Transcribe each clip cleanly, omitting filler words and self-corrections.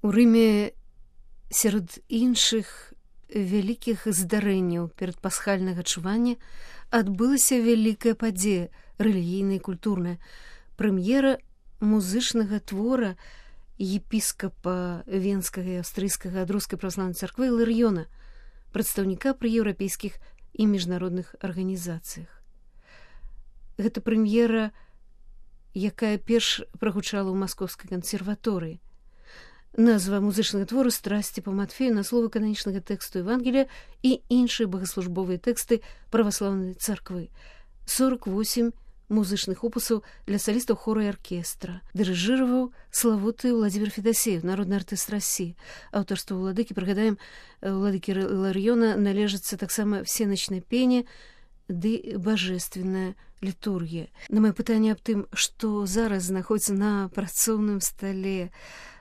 У Рыме сярод іншых вялікіх здарэнняў перадпасхальнага чування адбылася вялікая падзея, рэлігійная і культурная, прэм'ера музычнага твора епіскапа Венскага і аўстрыйскага ад Рускай праваслаўнай царквы Іларыёна, прадстаўніка пры еўрапейскіх і міжнародных арганізацыях. Гэта прэм'ера, якая перш прагучала ў маскоўскай кансерваторыі. Назва музычнага твору «Страсці па Матфею» на словы кананічнага тэксту Евангелія і іншыя багаслужбовыя тэксты праваслаўнай царквы. 48 музычных опусаў для салістаў хора і аркестра. Дырыжыраваў славуты Владзімир Федасеев, народны артыст России. Аўтарству ўладыкі, прыгадаем, ўладыкі Іларыёна належыцца таксама всеночное пение ды божественная літургія. На маё пытанне аб тым, што зараз знаходзіцца на працоўным стале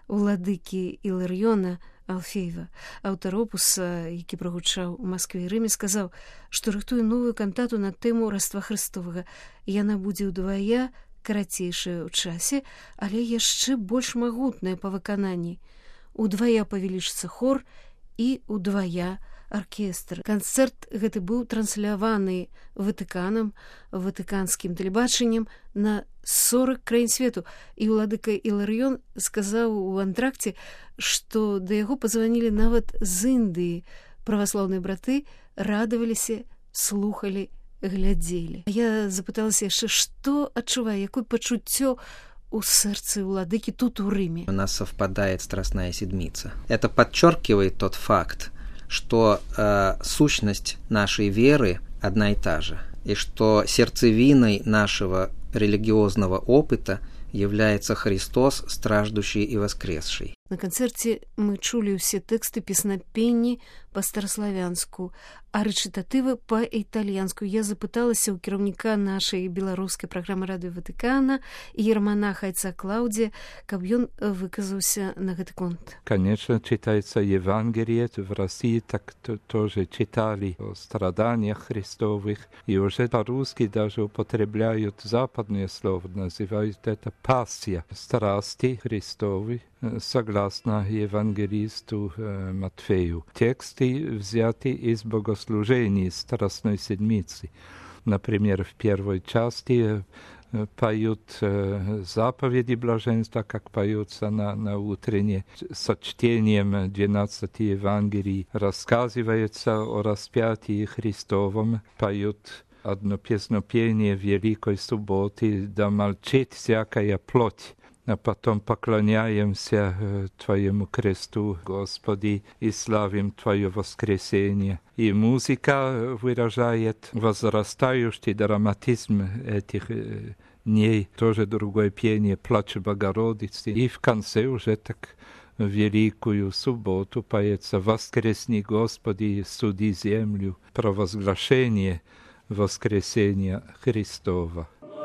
уладыкі Іларыёна Алфеева, аўтар опуса, які прагучаў у Маскве і Рыме, сказаў, што рыхтуе новую кантату на тэму раства Христовага. Яна будзе ўдвая карацейшая ў часе, але яшчэ больш магутная па выкананні. Удвая павялічыцца хор і удвая аркестр. Канцэрт гэты быў трансляваны Ватыканам, ватыканскім тэлебачаннем на 40 краін свету. І ўладыка Іларыён сказаў у антракце, што да яго пазванілі нават з Індыі. Праваслаўныя браты радаваліся, слухалі, глядзелі. Я запыталася яшчэ, што адчувае, якое пачуццё у сердце владыки тут, у Риме. У нас совпадает Страстная Седмица. Это подчеркивает тот факт, что сущность нашей веры одна и та же, и что сердцевиной нашего религиозного опыта является Христос, страждущий и воскресший. На канцэрце мы чулі ўсе тэксты песнапенні па-стараславянску, а рэчытатывы па-італьянску. Я запыталася ў кіраўніка нашай беларускай праграмы радыё Ватыкана іераманаха Айца Клаўдзія, каб ён выказаўся на гэты конт. Конечно, читается Евангелие. В России так тоже читали о страданиях Христовых, и уже по-русски даже употребляют западное слово, называют это «пассия», страсти Христовы, согласно евангелисту Матфею. Тексты взяты из богослужений Страстной Седмицы. Например, в первой части поют заповеди блаженства, как поются на утренне. Со чтением 12 Евангелий рассказывается о распятии Христовом, поют одно песнопение Великой Субботы «Да молчит всякая плоть». А потом поклоняемся Твоему кресту, Господи, и славим Твое воскресение. И музыка выражает возрастающий драматизм этих дней. Тоже другое пение «Плач Богородицы». И в конце уже так в Великую Субботу поется «Воскресни, Господи, суди землю», провозглашение воскресения Христова.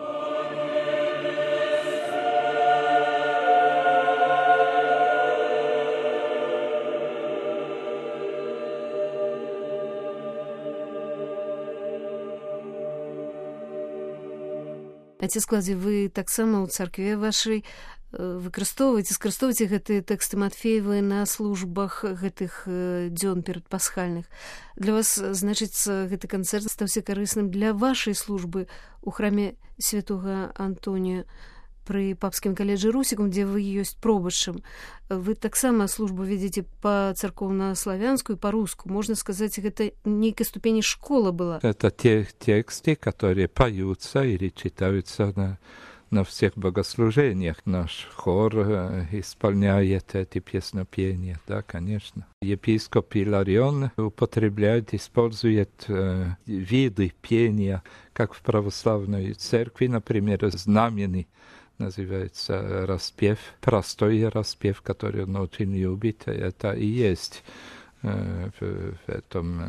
Отец Клавдий, вы таксама ў царкве вашай скарыстоўваеце гэтыя тэксты Матфеевы на службах гэтых дзён перадпасхальных. Для вас, значыцца, гэты канцэрт стаўся карысным для вашай службы ў храме святога Антонія пры папскім каледжы Русікум, дзе вы ёсць пробашчам. Вы таксама службу ведзеце па-царкоўна-славянску і па-руску. Можно сказать, гэта нейкай ступені школа была. Это те тексты, которые поются или читаются на всех богослужениях. Наш хор исполняет эти песнопения, да, конечно. Епископ Іларіон употребляет, использует виды пения, как в православной церкви, например, знаменный, называется распев, простой распев, который он очень любит. Это и есть в этом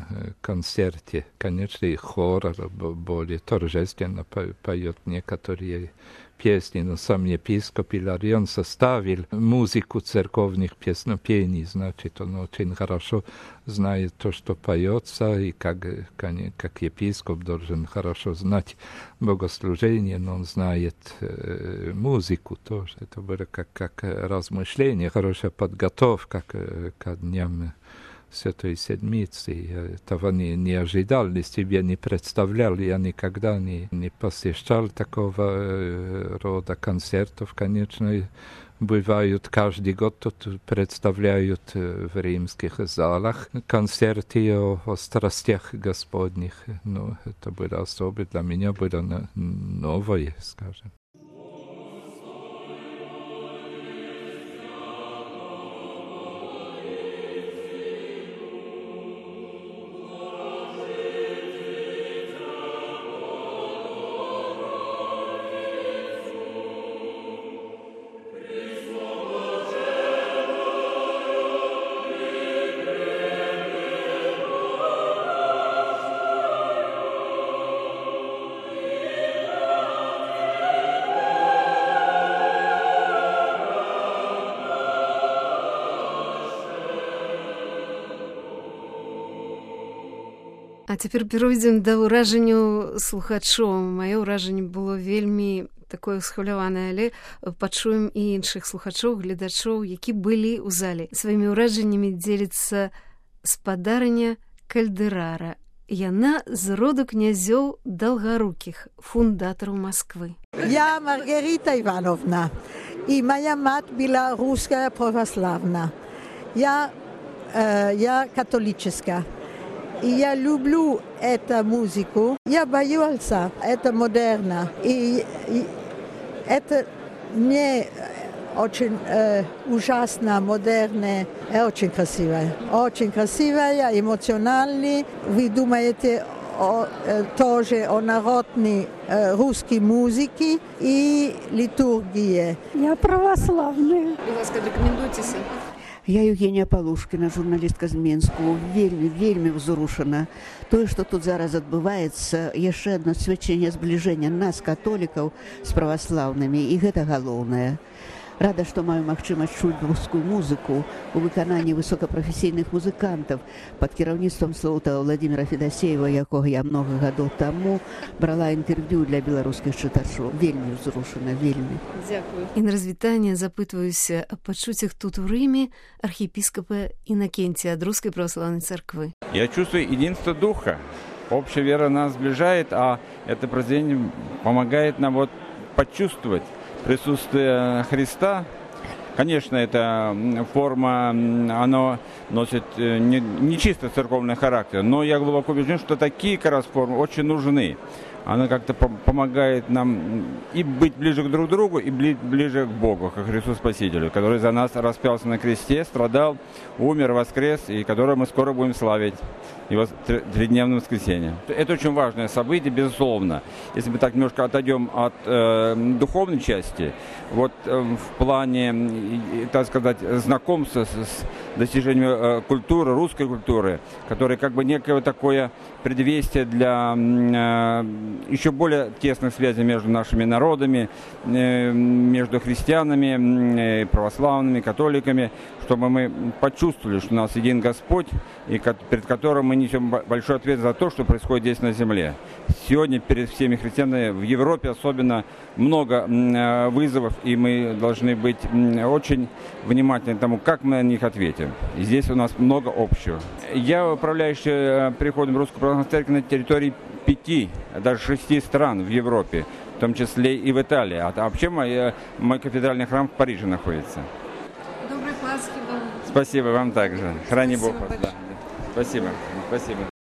концерте. Конечно, и хор более торжественно поет некоторые песни, но сам епископ Иларион составил музыку церковных песнопений, значит, он очень хорошо знает то, что поется, и как епископ должен хорошо знать богослужение, но он знает музыку тоже. Это было как размышление, хорошая подготовка к дням Святой Седмицы. Я этого не ожидал, ни себе не представлял. Я никогда не посещал такого рода концертов. Конечно, бывают каждый год, тут представляют в римских залах концерты о страстях Господних. Но это было особо, для меня было новое, скажем. А цяпер перайдзем да ўражанню слухачоў. Маё ўражанне было вельмі такое схваляванае, але пачуем і іншых слухачоў, гледачоў, які былі ў зале. Сваімі ўражаннямі дзеліцца спадарыня Кальдэрара. Яна з роду князёў Долгоруких, фундатараў Москвы. Я Маргарита Ивановна, и моя мать была русская православная. Я католическая. И я люблю эту музыку. Я боюсь, это модерно. И это не очень ужасно, модерно, очень красивое. Очень красивое, эмоциональное. Вы думаете тоже о народной русской музыке и литургии. Я православная. Будь ласка, рекомендуйтеся. Я Евгения Полушкина, журналістка з Мінську, вельмі взрушена. Тое, што тут зараз адбываецца, яшчэ адно сведчанне збліжэння нас, католікаў, з праваслаўнымі, і гэта галоўнае. Рада, што маю магчымасць чуць рускую музыку у выкананні высокапрафесійных музыкантаў пад кіраўніцтвам слоўтага Владимира Федосеева, якога я много гадоў таму брала інтэрв'ю для беларускіх чытачоў. Вельмі ўзрушана, вельмі. Дзякую. І на развітанне запытваюся аб пачуццях тут у Рыме архиепископа Иннокентия ад Русской Православной Церкви. Я чувствую единство духа. Общая вера нас сближает, а это произведение помогает нам почувствовать присутствие Христа. Конечно, эта форма, она носит не чисто церковный характер, но я глубоко убежден, что такие как раз формы очень нужны. Она как-то помогает нам и быть ближе друг к другу, и ближе к Богу, к Христу Спасителю, который за нас распялся на кресте, страдал, умер, воскрес, и которого мы скоро будем славить его тридневным воскресеньем. Это очень важное событие, безусловно. Если мы так немножко отойдем от духовной части, в плане, так сказать, знакомства с достижением культуры, русской культуры, которая как бы некое такое предвестие для еще более тесных связей между нашими народами, между христианами, православными, католиками, чтобы мы почувствовали, что у нас един Господь, и перед которым мы несем большой ответ за то, что происходит здесь на земле. Сегодня перед всеми христианами в Европе особенно много вызовов, и мы должны быть очень внимательны к тому, как мы на них ответим. И здесь у нас много общего. Я управляющий приходом Русской Православной Церкви на территории 5, даже 6 стран в Европе, в том числе и в Италии. А вообще мой кафедральный храм в Париже находится. Доброй Пасхи вам. Спасибо вам также. Храни Спасибо Бог вас. Да. Спасибо. Спасибо.